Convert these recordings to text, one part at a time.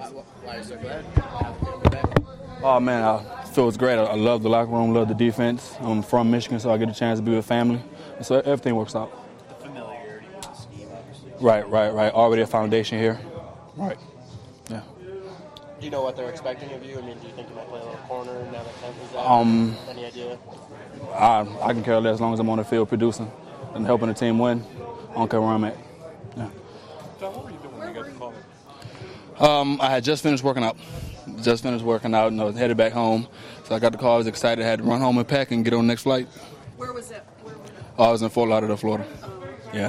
Why are you so glad? How's it back? Oh, man, I feel it's great. I love the locker room, love the defense. I'm from Michigan, so I get a chance to be with family. So everything works out. The familiarity with the scheme, obviously. Right. Already a foundation here. Right. Yeah. Do you know what they're expecting of you? I mean, do you think you might play a little corner now that Kent is out? Any idea? I can care less as long as I'm on the field producing and helping the team win. I don't care where I'm at. Yeah. John, what were you doing when you got the call? I had just finished working out. And I was headed back home. So I got the call. I was excited. I had to run home and pack and get on the next flight. Where was it? I was in Fort Lauderdale, Florida. Yeah.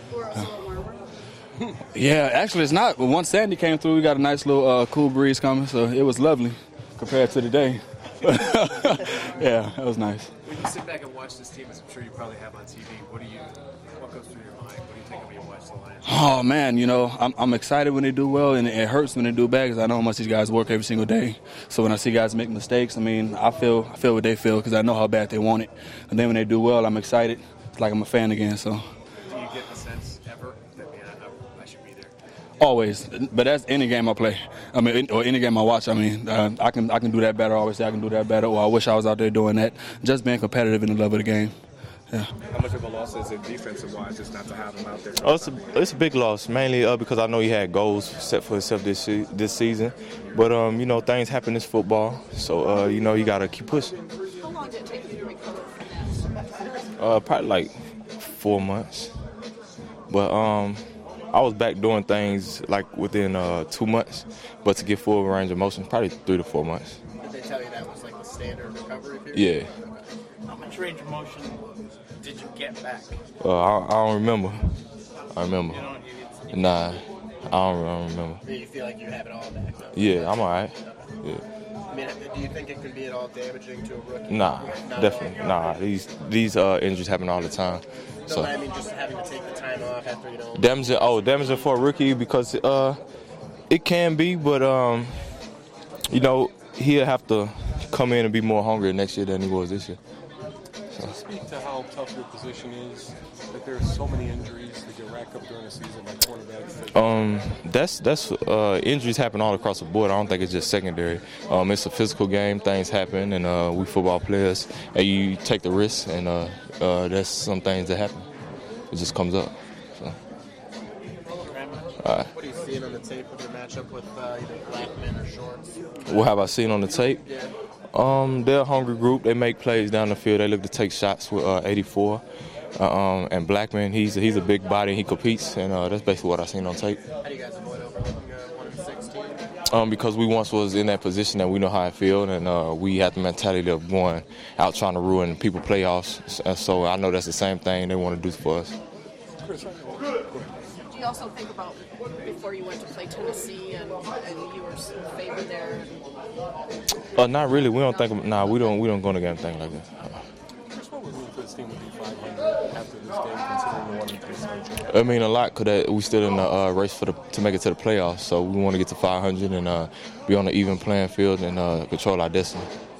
Yeah, actually it's not. But once Sandy came through, we got a nice little cool breeze coming, so it was lovely compared to today. Yeah, that was nice. When you sit back and watch this team, as I'm sure you probably have on TV, what goes through your mind? What do you think when you watch the Lions? Oh, man, I'm excited when they do well, and it hurts when they do bad because I know how much these guys work every single day. So when I see guys make mistakes, I feel what they feel because I know how bad they want it. And then when they do well, I'm excited. It's like I'm a fan again, so. Do you get the sense ever that, I should be there? Always, but that's any game I play. Or any game I watch. I can do that better. I always say I can do that better, or I wish I was out there doing that. Just being competitive in the love of the game. Yeah. How much of a loss is it defensive-wise just not to have him out there? Oh, it's a big loss, mainly because I know he had goals set for himself this season. But, things happen in this football, so, you got to keep pushing. How long did it take you to recover from that? Probably like 4 months. But I was back doing things like within 2 months. But to get full range of motion, probably 3 to 4 months. Did they tell you that was like the standard recovery period? Yeah. How much range of motion did you get back? I don't remember. Nah, I don't remember. Do you feel like you have it all back, though? Yeah, I'm all right. Yeah. Do you think it could be at all damaging to a rookie? Nah, definitely. Nah, these injuries happen all the time. So I mean, just having to take the time off after damaging for a rookie because it can be, but he'll have to come in and be more hungry next year than he was this year. Speak to how tough your position is. That there are so many injuries that get racked up during the season by quarterbacks. That's injuries happen all across the board. I don't think it's just secondary. It's a physical game. Things happen, and we football players, and you take the risk, and that's some things that happen. It just comes up. So. What are you seeing on the tape with your matchup with either Blackman or Shorts? What have I seen on the tape? Yeah. They're a hungry group. They make plays down the field. They look to take shots with 84. And Blackman, he's a big body. He competes, and that's basically what I seen on tape. How do you guys avoid overlooking a 1-16? Because we once was in that position and we know how it feels, and we have the mentality of going out trying to ruin people playoffs. So I know that's the same thing they want to do for us. Do you also think about before you went to play Tennessee and you were favored there? Not really. We don't think. We don't go to anything like that. Chris, what would mean for this team to be 500 after this game, considering the 1-3 schedule? A lot because we still in the race to make it to the playoffs. So we want to get to 500 and be on an even playing field and control our destiny.